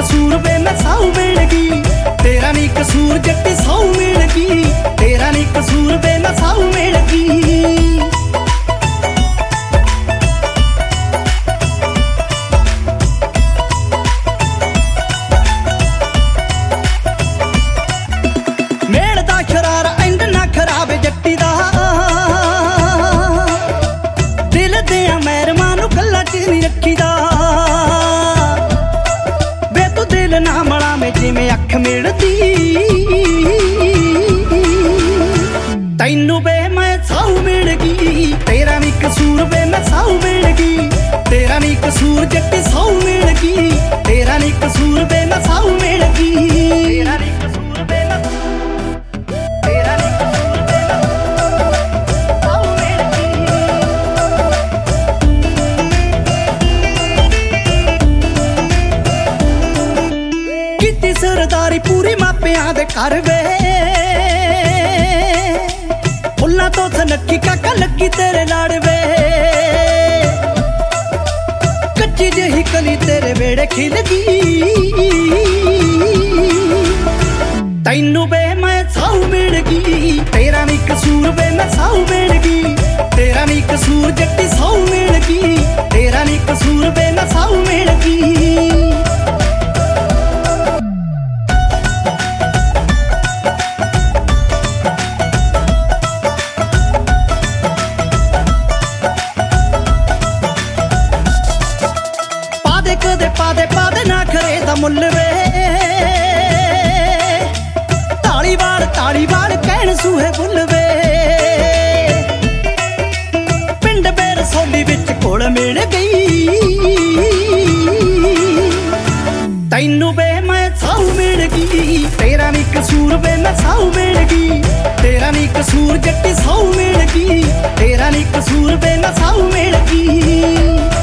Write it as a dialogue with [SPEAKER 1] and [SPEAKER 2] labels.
[SPEAKER 1] कसूर वे मैं साऊ मिल गई, तेरा नी कसूर जट्टी साऊ मिल गई, तेरा नी कसूर वे मैं साऊ मिल गई। मेल दा शरारा इंद ना खराब जट्टी दा, दिल दिया मैरमा नू गल्लां च नहीं रखीदा, वे तू दिल ना मलावे जिवें अख मिलदी, तैनू वे मैं साऊ मिल गई, तेरा नी कसूर वे मैं साऊ मिल गई, तेरा नी कसूर जट्टी साऊ मिल गई, तेरा नी कसूर वे मैं साऊ मिल गई, तेरा नी कसूर वे मैं सरदारी पूरी मापियां दे कर वे, फुल्लां तो सनक्की काका लगी तेरे लाड़ वे, कच्ची जही कली तेरे वेड़े खिल गई, तैनू वे मैं साऊ मिल गई, तेरा नी कसूर वे मैं साऊ मिल गई, तेरा नी कसूर जट्टी साऊ मिल गई, तेरा नी कसूर वे मैं साऊ मिल गई। पादे ना खरे दा मुल वे, ताली वाल कहण सूहे बुल वे, पिंड बेर सोली विच कोल मिल गई, तैनू वे मैं साऊ मिल गई, तेरा नी कसूर वे मैं साऊ मिल गई, तेरा नी कसूर जट्टी साऊ मिल गई, तेरा नी कसूर वे मैं साऊ मिल गई।